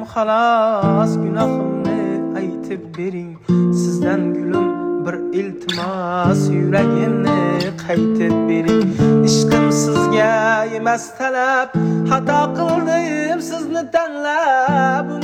xolos gunohimni aytib bering. Sizdan gulim bir iltimos, yuragimni qaytib bering. Ishqim sizga emas talab, xato qildim sizni tanlab.